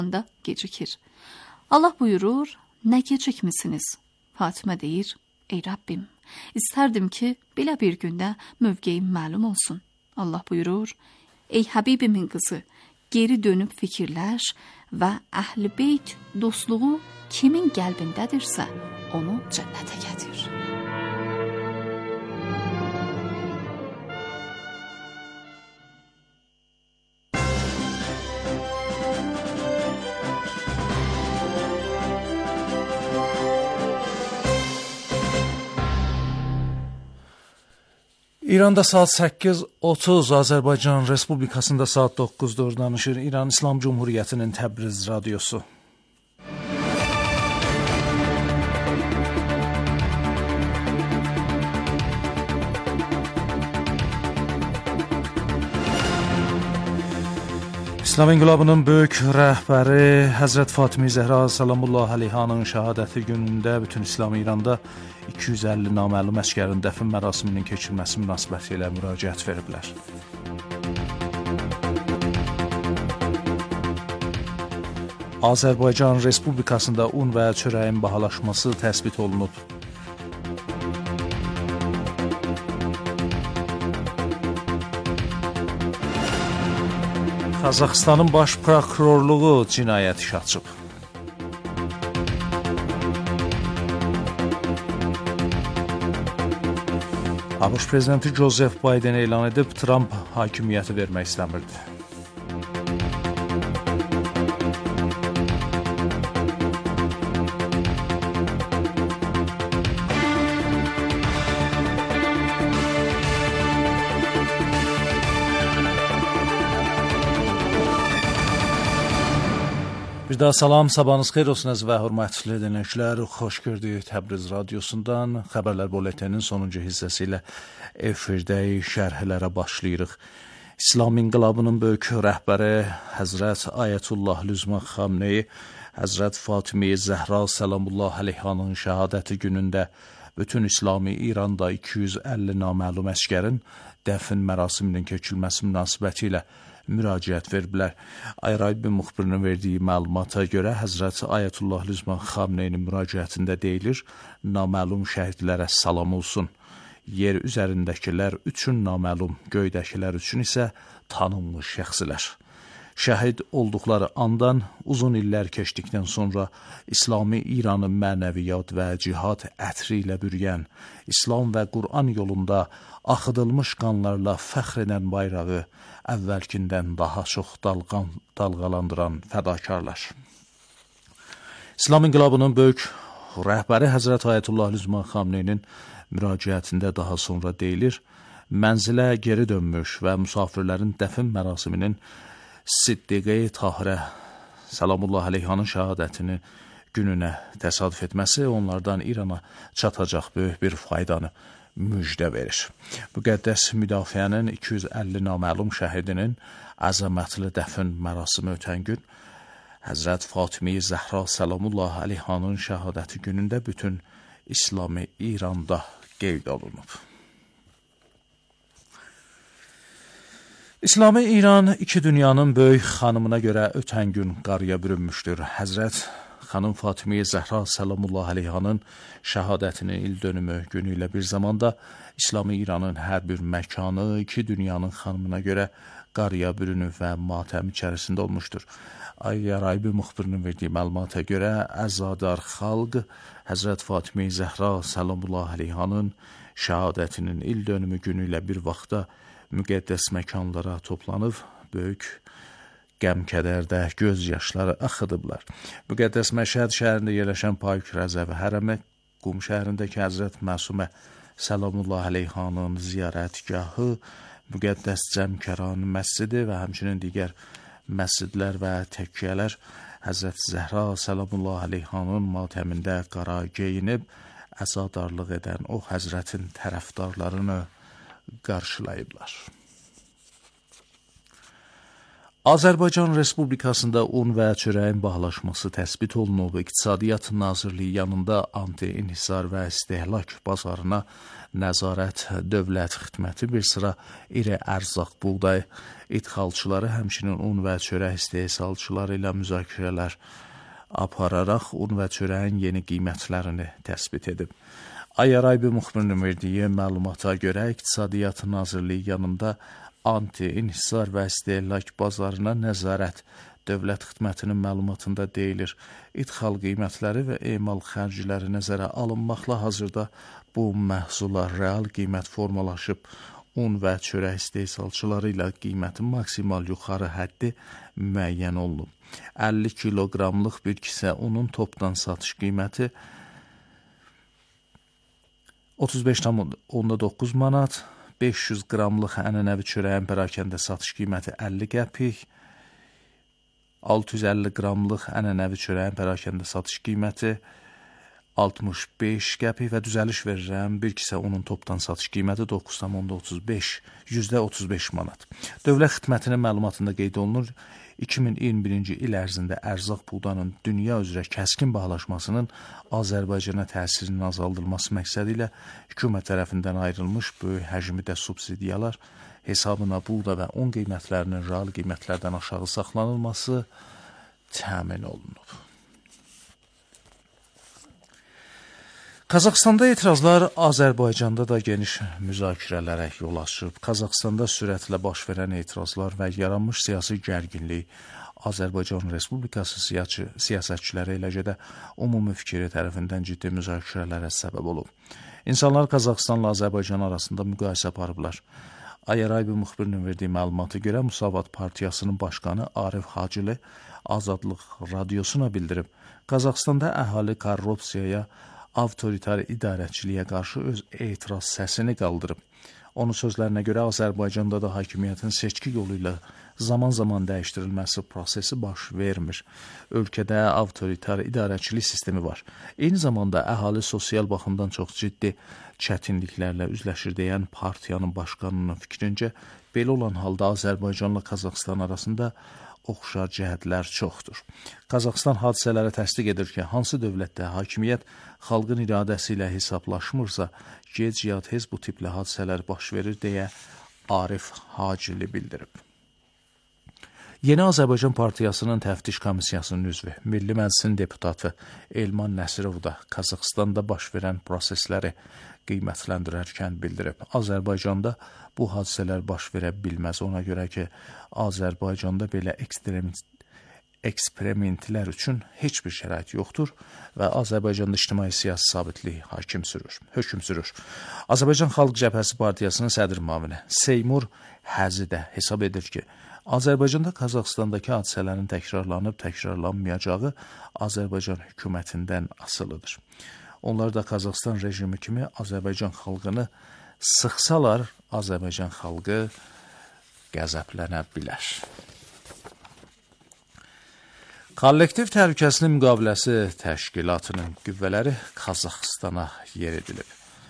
da gecikir. Allah buyurur, nə gecikmisiniz? Fatimə deyir, ey Rabbim, istərdim ki, belə bir gündə mövqeyim məlum olsun. Allah buyurur, ey Həbibimin qızı, geri dönüb fikirləş və Əhl-i Beyt dostluğu kimin qəlbindədirsə, onu cənnətə gətir. İranda saat 8:30, Azərbaycan Respublikasında saat 9:04 danışır İran İslam Cumhuriyyətinin Təbriz radiosu. İslam İnqilabının böyük rəhbəri Həzrət Fatimə Zəhra Salamullah Əleyhanın şəhadəti günündə bütün İslam İranda 250 naməlum əsgərin dəfn mərasiminin keçirilməsi münasibəti ilə müraciət veriblər. Azərbaycan Respublikasında un və çörəyin bahalaşması təsbit olunub. Qazaxıstanın baş prokurorluğu cinayət işi açıb. ABŞ prezidenti Joseph Biden elan edib, Trump hakimiyyəti vermək istəmirdi. Bir daha salam, sabahınız xeyir olsun əziz və hörmətli dinləyicilər. Xoş gördük Təbriz radiosundan. Xəbərlər bulletinin sonuncu hissəsi ilə efirdəyik, şərhlərə başlayırıq. İslam İnqilabının böyük rəhbəri Həzrət Ayətullah Lüzma Xamneyi, Həzrət Fatimə Zəhra Salamullah Əleyhanın şəhadəti günündə bütün İslami İranda 250 naməlum əsgərin dəfn mərasiminin keçirilməsi münasibəti ilə müraciət veriblər. Ayrayb müxbirinin verdiyi məlumata görə Həzrət Ayətullah Lüzma Xamneyinin müraciətində deyilir, naməlum şəhidlərə salam olsun. Yer üzərindəkilər üçün naməlum, göydəkilər üçün isə tanınmış şəxslər. Şəhid olduqları andan uzun illər keçdikdən sonra İslami İranı mənəviyyat və cihad ətri ilə bürüyən, İslam və Qur'an yolunda axıdılmış qanlarla fəxr edən bayrağı əvvəlkindən daha çox dalğalandıran fədakarlar. İslam İnqilabının böyük rəhbəri Həzrət Ayətullah Lüzma Xamneyinin müraciətində daha sonra deyilir, mənzilə geri dönmüş və müsafirlərin dəfn mərasiminin Siddiqə-i Tahirə Salamullah Əleyhanın şəhadətini gününə təsadüf etməsi onlardan İrana çatacaq böyük bir faydanı müjdə verir. Müqəddəs müdafiənin 250 naməlum şəhidinin əzəmətli dəfn mərasimi ötən gün Həzrət Fatimə Zəhra Salamullah Əleyhanın şəhadəti günündə bütün İslami İranda qeyd olunub. İslami İran iki dünyanın böyük xanımına görə ötən gün qarıya bürünmüşdür. Həzrət xanım Fatimə Zəhra Salamullah Əleyhanın şəhadətinin il dönümü günü ilə bir zamanda İslami İranın hər bir məkanı iki dünyanın xanımına görə qarıya bürünüb və matəm içərisində olmuşdur. Ayraybi müxbirinin verdiyi məlumata görə əzadar xalq Həzrət Fatimə Zəhra Salamullah Əleyhanın şəhadətinin il dönümü günü ilə bir vaxtda müqəddəs məkanlara toplanıb, böyük qəm-kədərdə göz yaşları axıdıblar. Müqəddəs Məşhəd şəhərində yerləşən Payk Rəzəvi hərəmi, Qum şəhərindəki Həzrət Məsumə Salamullah Əleyhanın ziyarətgahı, müqəddəs Cəmkəran məscidi və həmçinin digər məscidlər və təkkiyələr Həzrət Zəhra Salamullah Əleyhanın matəmində qara geyinib, əzadarlıq edən o həzrətin tərəfdarlarını qarşılayıblar. Azərbaycan Respublikasında un və çörəyin bahalaşması təsbit olunub. İqtisadiyyat Nazirliyi yanında anti-inhisar və istehlak bazarına nəzarət dövlət xidməti bir sıra iri ərzaq, buğday idxalçıları, həmçinin un və çörək istehsalçıları ilə müzakirələr apararaq un və çörəyin yeni qiymətlərini təsbit edib. Ayaraybi müxbirinin verdiyi məlumata görə İqtisadiyyat Nazirliyi yanında anti-inhisar və istehlak bazarına nəzarət dövlət xidmətinin məlumatında deyilir. İdxal qiymətləri və emal xərcləri nəzərə alınmaqla hazırda bu məhsula real qiymət formalaşıb. Un və çörək istehsalçıları ilə qiymətin maksimal yuxarı həddi müəyyən olunub. 50 kiloqramlıq bir kisə unun topdan satış qiyməti 35,9 manat, 500 qramlıq ənənəvi çörəyin pərakəndə satış qiyməti 50 qəpik, 650 qramlıq ənənəvi çörəyin pərakəndə satış qiyməti 65 qəpik və düzəliş verirəm, bir kisə unun topdan satış qiyməti 9,35, %35 manat. Dövlət xidmətinin məlumatında qeyd olunur, 2021-ci il ərzində ərzaq buğdanın dünya üzrə kəskin bahalaşmasının Azərbaycana təsirinin azaldılması məqsədi ilə hökumət tərəfindən ayrılmış böyük həcmdə subsidiyalar hesabına buğda və un qiymətlərinin real qiymətlərdən aşağı saxlanılması təmin olunub. Qazaxstanda etirazlar Azərbaycanda da geniş müzakirələrə yol açıb. Qazaxstanda sürətlə baş verən etirazlar və yaranmış siyasi gərginlik Azərbaycan Respublikası siyasətçiləri eləcə də ümumi fikri tərəfindən ciddi müzakirələrə səbəb olub. İnsanlar Qazaxstanla Azərbaycan arasında müqayisə aparıblar. Ayaraybi müxbirinin verdiyi məlumata görə Müsavat Partiyasının başqanı Arif Hacılı Azadlıq Radiosuna bildirib. Qazaxstanda əhali korrupsiyaya, avtoritar idarəçiliyə qarşı öz etiraz səsini qaldırıb. Onun sözlərinə görə Azərbaycanda da hakimiyyətin seçki yolu ilə zaman-zaman dəyişdirilməsi prosesi baş vermir. Ölkədə avtoritar idarəçilik sistemi var. Eyni zamanda əhali sosial baxımdan çox ciddi çətinliklərlə üzləşir deyən partiyanın başqanının fikrincə, belə olan halda Azərbaycanla Qazaxstan arasında oxşar cəhətlər çoxdur. Qazaxstan hadisələri təsdiq edir ki, hansı dövlətdə hakimiyyət xalqın iradəsi ilə hesablaşmırsa, gec ya tez bu tipli hadisələr baş verir deyə Arif Hacılı bildirib. Yeni Azərbaycan Partiyasının təftiş komissiyasının üzvü, Milli Məclisin deputatı Elman Nəsirov da Qazaxstanda baş verən prosesləri qiymətləndirərkən bildirib. Azərbaycanda bu hadisələr baş verə bilməz. Ona görə ki, Azərbaycanda belə eksperimentlər üçün heç bir şərait yoxdur və Azərbaycanda ictimai-siyasi sabitlik hökm sürür. Azərbaycan Xalq Cəbhəsi Partiyasının sədr müavini Seymur Həzi də hesab edir ki, Azərbaycanda Qazaxstandakı hadisələrin təkrarlanmayacağı Azərbaycan hökumətindən asılıdır. Onlar da Qazaxstan rejimi kimi Azərbaycan xalqını sıxsalar, Azərbaycan xalqı qəzəblənə bilər. Kollektiv Təhlükəsizlik Müqaviləsi Təşkilatının qüvvələri Qazaxstana yeridilib.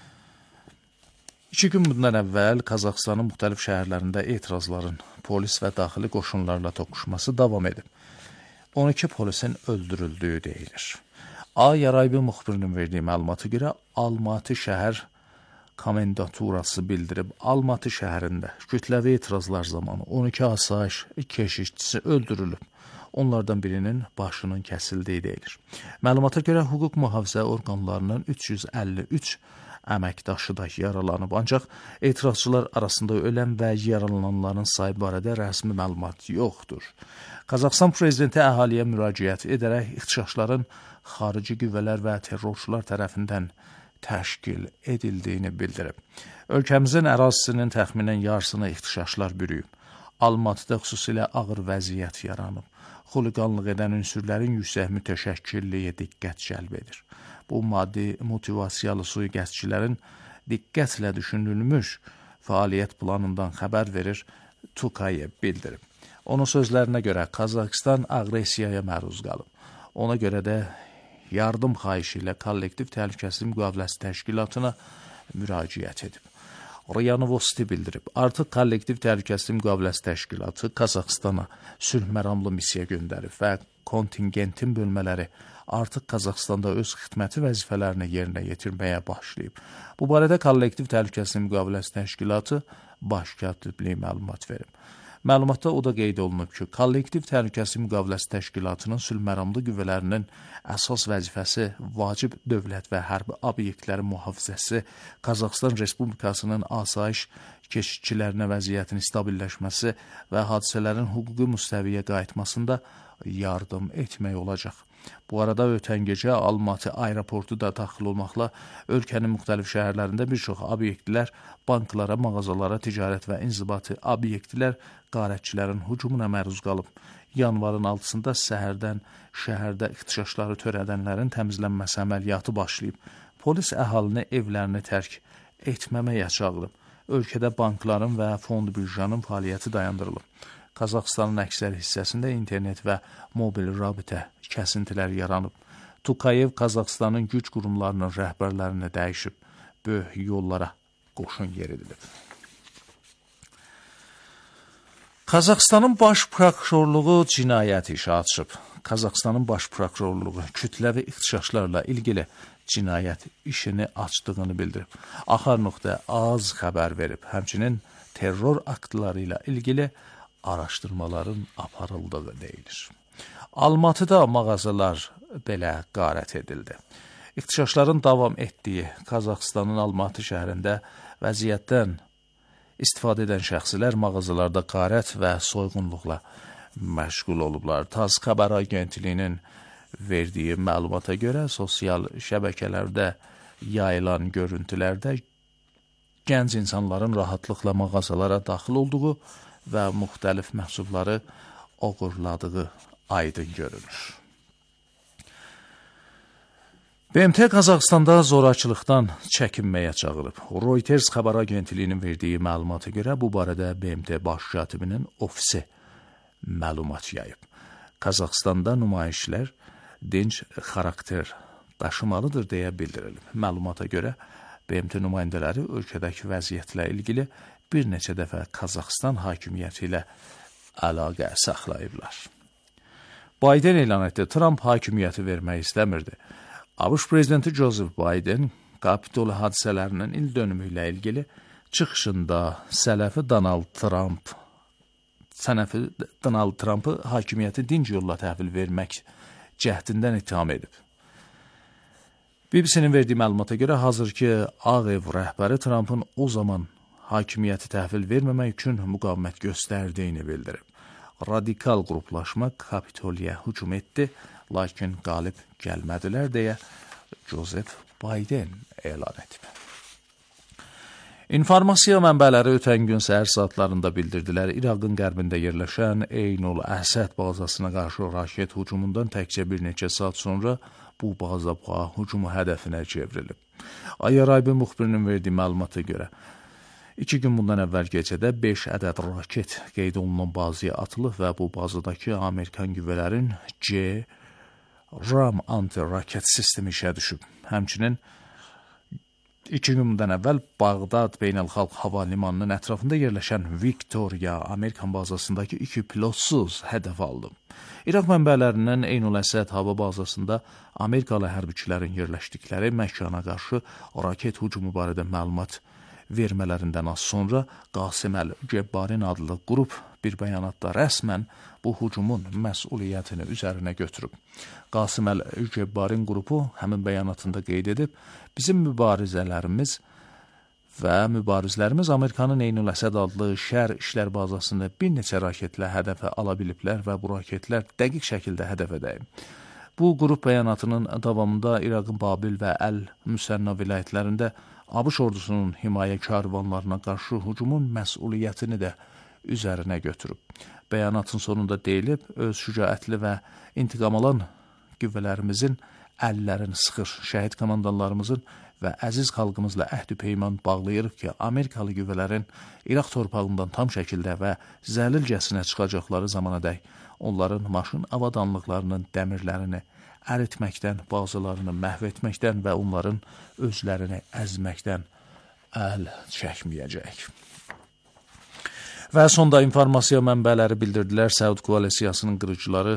2 gün bundan əvvəl Qazaxstanın müxtəlif şəhərlərində etirazların polis və daxili qoşunlarla toqquşması davam edib. 12 polisin öldürüldüyü deyilir. Ayaraybi müxbirinin verdiyi məlumata görə Almatı şəhər komendaturası bildirib, Almatı şəhərində kütləvi etirazlar zamanı 12 asayiş keşişçisi öldürülüb. Onlardan birinin başının kəsildiyi deyilir. Məlumata görə hüquq mühafizə orqanlarının 353 əməkdaşı da yaralanıb, ancaq etirazçılar arasında ölən və yaralananların sayı barədə rəsmi məlumat yoxdur. Qazaxstan prezidenti əhaliyə müraciət edərək ixtişaşların xarici qüvvələr və terrorçular tərəfindən təşkil edildiyini bildirib. Ölkəmizin ərazisinin təxminən yarısını ixtişaşlar bürüyüb. Almatıda xüsusilə ağır vəziyyət yaranıb. Xuliqanlıq edən ünsürlərin yüksək mütəşəkkilliyi diqqət cəlb edir. Bu maddi motivasiyalı sui-qəsdçilərin diqqətlə düşünülmüş fəaliyyət planından xəbər verir, Tukayev bildirib. Onun sözlərinə görə Qazaxstan aqressiyaya məruz qalıb. Ona görə də yardım xahişi ilə Kollektiv Təhlükəsizlik Müqaviləsi Təşkilatına müraciət edib. RIA Novosti bildirib. Artıq kollektiv təhlükəsizlik müqaviləsi təşkilatı Qazaxstana sülh məramlı missiya göndərib və kontingentin bölmələri artıq Qazaxstanda öz xidməti vəzifələrini yerinə yetirməyə başlayıb. Bu barədə kollektiv təhlükəsizlik müqaviləsi təşkilatı baş katibliyi məlumat verib. Məlumatda o da qeyd olunub ki, kollektiv təhlükəsizlik müqaviləsi təşkilatının sülh məramlı qüvvələrinin əsas vəzifəsi vacib dövlət və hərbi obyektlərin mühafizəsi, Qazaxstan Respublikasının asayiş keşikçilərinə vəziyyətin stabilləşməsi və hadisələrin hüquqi müstəviyə qayıtmasında yardım etmək olacaq. Bu arada ötən gecə Almatı aeroportu da daxil olmaqla ölkənin müxtəlif şəhərlərində bir çox obyektlər, banklara, mağazalara, ticarət və inzibati obyektlər qarətçilərin hücumuna məruz qalıb. Yanvarın 6-sında səhərdən şəhərdə ixtişaşları törədənlərin təmizlənməsi əməliyyatı başlayıb. Polis əhalini evlərini tərk etməməyə çağırıb. Ölkədə bankların və fond birjanın fəaliyyəti dayandırılıb. Qazaxstanın əksər hissəsində internet və mobil rabitə kəsintiləri yaranıb. Tukayev Qazaxstanın güc qurumlarının rəhbərlərini dəyişib. Böyük yollara qoşun yeridilib. Qazaxstanın baş prokurorluğu cinayət işi açıb. Qazaxstanın baş prokurorluğu kütləvi ixtişaşlarla ilgili cinayət işini açdığını bildirib. Axar.az xəbər verib. Həmçinin terror aktları ilə ilgili araşdırmaların aparıldığı deyilir. Almatıda mağazalar belə qarət edildi. İxtişaşların davam etdiyi Qazaxstanın Almatı şəhərində vəziyyətdən istifadə edən şəxslər mağazalarda qarət və soyğunluqla məşğul olublar. TASS xəbər agentliyinin verdiyi məlumata görə sosial şəbəkələrdə yayılan görüntülərdə gənc insanların rahatlıqla mağazalara daxil olduğu və müxtəlif məhsulları oğurladığı aydın görünür. BMT Qazaxstanda zorakılıqdan çəkinməyə çağırıb. Reuters xəbər agentliyinin verdiyi məlumata görə bu barədə BMT baş katibinin ofisi məlumat yayıb. Qazaxstanda nümayişlər dinc xarakter daşımalıdır deyə bildirilib. Məlumata görə BMT nümayəndələri ölkədəki vəziyyətlə ilgili bir neçə dəfə Qazaxstan hakimiyyəti ilə əlaqə saxlayıblar. Biden elan etdi, Trump hakimiyyəti vermək istəmirdi. ABŞ prezidenti Joseph Biden Kapitol hadisələrinin il dönümü ilə ilgili çıxışında sələfi Donald Trump'ı hakimiyyəti dinc yolla təhvil vermək cəhdindən ittiham edib. BBC-nin verdiyi məlumata görə hazırki Ağ Ev rəhbəri Trump'ın o zaman hakimiyyəti təhvil verməmək üçün müqavimət göstərdiyini bildirib. Radikal qruplaşma Kapitoliyə hücum etdi, lakin qalib gəlmədilər deyə Joseph Biden elan edib. İnformasiya mənbələri ötən gün səhər saatlarında bildirdilər, İraqın qərbində yerləşən Eynul Əsəd bazasına qarşı raket hücumundan təkcə bir neçə saat sonra bu baza hücumu hədəfinə çevrilib. Ayaraybi müxbirinin verdiyi məlumata görə 2 gün bundan əvvəl gecədə 5 ədəd raket qeyd olunan bazaya atılıb və bu bazadakı Amerikan qüvvələrin Ram anti-raket sistemi işə düşüb. Həmçinin 2 gün bundan əvvəl Bağdad Beynəlxalq Hava Limanının ətrafında yerləşən Victoria Amerikan bazasındakı 2 pilotsuz hədəf aldı. İraq mənbələrinin Eynul Əsəd hava bazasında Amerikalı hərbiçilərin yerləşdikləri məkana qarşı raket hücumu barədə məlumat vermələrindən az sonra Qasim Əl-Cəbbarin adlı qrup bir bəyanatda rəsmən bu hücumun məsuliyyətini üzərinə götürüb. Qasim Əl-Cəbbarin qrupu həmin bəyanatında qeyd edib, bizim mübarizələrimiz Amerikanın Eynul Əsəd adlı şər işlər bazasını bir neçə raketlə hədəfə ala biliblər və bu raketlər dəqiq şəkildə hədəfə dəyib. Bu qrup bəyanatının davamında İraqın Babil və Əl-Müsənna vilayətlərində ABŞ ordusunun himayə karvanlarına qarşı hücumun məsuliyyətini də üzərinə götürüb. Bəyanatın sonunda deyilib, öz şücaətli və intiqam alan qüvvələrimizin əllərini sıxır, şəhid komandanlarımızın və əziz xalqımızla əhd-i peyman bağlayırıq ki, Amerikalı qüvvələrin İraq torpağından tam şəkildə və zəlilcəsinə çıxacaqları zamanadək onların maşın avadanlıqlarının dəmirlərini əritməkdən, bazılarını məhv etməkdən və onların özlərini əzməkdən əl çəkməyəcək. Və sonda informasiya mənbələri bildirdilər, Səud koalisiyasının qırıcıları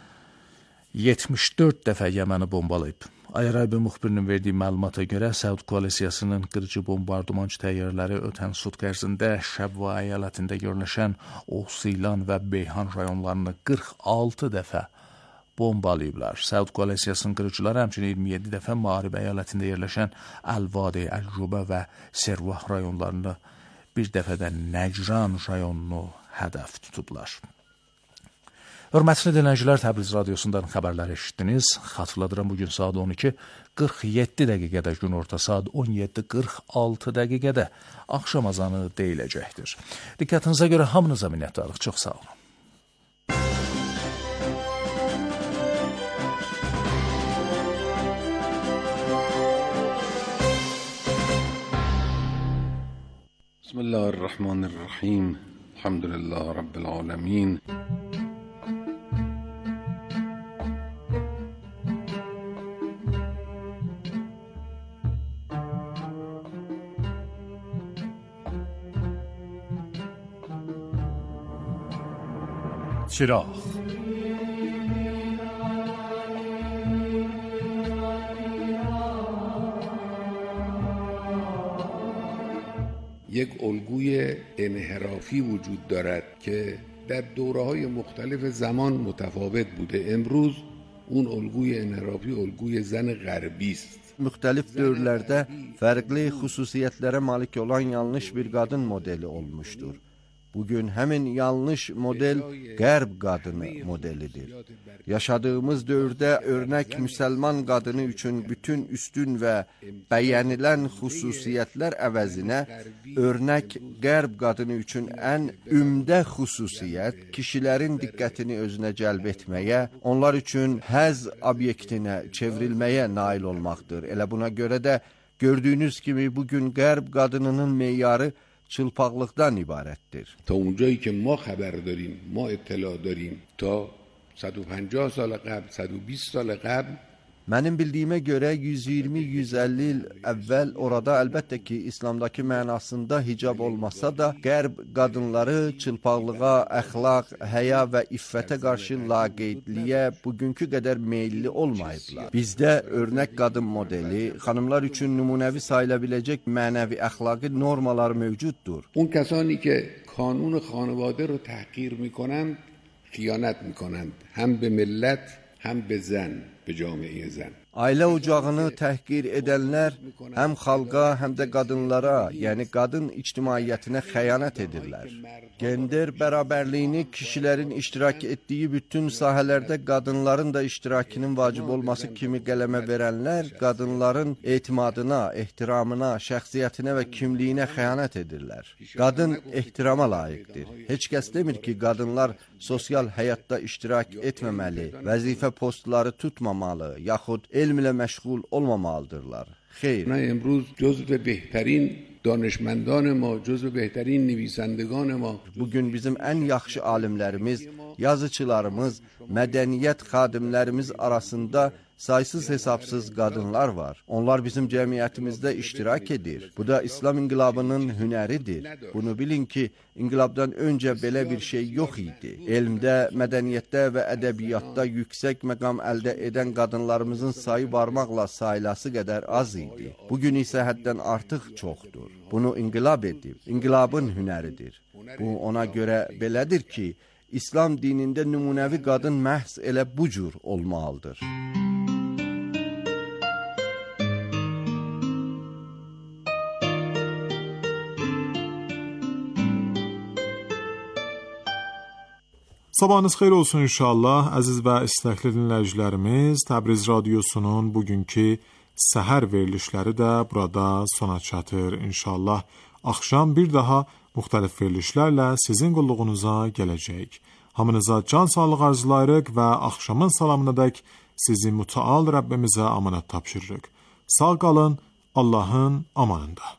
74 dəfə Yəməni bombalayıb. Ayarayb müxbirinin verdiyi məlumata görə Səud koalisiyasının qırıcı bombardımançı təyyarələri ötən sutq ərzində Şəbva əyalətində yerləşən Oğsilan və Beyhan rayonlarını 46 dəfə bombalayıblar. Səud koalisiyasının qırıcıları həmçinin 27 dəfə Mağrib əyalətində yerləşən Əl-Vadi, Əl-Rubə və Servah rayonlarını, bir dəfə də Nəcran rayonunu hədəf tutublar. Hörmətli dinləyicilər, Təbriz radiosundan xəbərlər eşitdiniz. Xatırladıram, bugün saat 12:47 dəqiqədə, gün orta saat 17:46 dəqiqədə axşam azanı deyiləcəkdir. Diqqətinizə görə hamınıza minnətdarıq. Çox sağ olun. Bismillahirrahmanirrahim. Elhamdülillah Rabbil alemin. چراغ یک الگوی انحرافی وجود دارد که در دوره‌های مختلف زمان متفاوت بوده. امروز اون الگوی انحرافی الگوی زن غربی است. Müxtəlif dövrlərdə fərqli xüsusiyyətlərə malik olan yanlış bir qadın modeli olmuşdur. Bugün həmin yanlış model qərb qadını modelidir. Yaşadığımız dövrdə örnək müsəlman qadını üçün bütün üstün və bəyənilən xüsusiyyətlər əvəzinə örnək qərb qadını üçün ən ümdə xüsusiyyət kişilərin diqqətini özünə cəlb etməyə, onlar üçün həzz obyektinə çevrilməyə nail olmaqdır. Elə buna görə də gördüyünüz kimi bugün qərb qadınının meyarı çılpaqlıqdan ibarətdir. تا اونجایی که ما خبر داریم، ما اطلاع داریم، تا 150 سال قبل، 120 سال قبل Mənim bildiyimə görə 120-150 il əvvəl orada əlbəttə ki, İslamdakı mənasında hicab olmasa da, qərb qadınları çılpaqlığa, əxlaq, həya və iffətə qarşı laqeydliyə bugünkü qədər meyilli olmayıblar. Bizdə örnək qadın modeli, xanımlar üçün nümunəvi sayıla biləcək mənəvi əxlaqi normalar mövcuddur. اون کسانی که کانون خانواده رو تحقیر میکنند خیانت میکنند، هم به ملت هم به زن، به جامعه زن. Ailə ocağını təhqir edənlər həm xalqa, həm də qadınlara, yəni qadın ictimaiyyətinə xəyanət edirlər. Gender bərabərliyini kişilərin iştirak etdiyi bütün sahələrdə qadınların da iştirakının vacib olması kimi qələmə verənlər qadınların etimadına, ehtiramına, şəxsiyyətinə və kimliyinə xəyanət edirlər. Qadın ehtirama layiqdir. Heç kəs demir ki, qadınlar sosial həyatda iştirak etməməli, vəzifə postları tutmamalı, yaxud elmlə məşğul olmamalıdırlar. Xeyr. امروز جزو بهترین دانشمندان ما، جزو بهترین نویسندگان ما. Bugün bizim ən yaxşı alimlərimiz, yazıçılarımız, mədəniyyət xadimlərimiz arasında saysız hesabsız qadınlar var. Onlar bizim cəmiyyətimizdə iştirak edir. Bu da İslam inqilabının hünəridir. Bunu bilin ki, inqilabdan öncə belə bir şey yox idi. Elmdə, mədəniyyətdə və ədəbiyyatda yüksək məqam əldə edən qadınlarımızın sayı barmaqla sayılası qədər az idi. Bugün isə həddən artıq çoxdur. Bunu inqilab edib, inqilabın hünəridir. Bu ona görə belədir ki, İslam dinində nümunəvi qadın məhz elə bu cür olmalıdır. Sabahınız xeyir olsun inşallah. Əziz və istəkli dinləyicilərimiz, Təbriz radiosunun bugünkü səhər verilişləri də burada sona çatır inşallah. Axşam bir daha müxtəlif verilişlərlə sizin qulluğunuza gələcək. Hamınıza can sağlığı arzulayırıq və axşamın salamınadək sizi mütəal Rəbbimizə amanət tapşırırıq. Sağ qalın, Allahın amanında.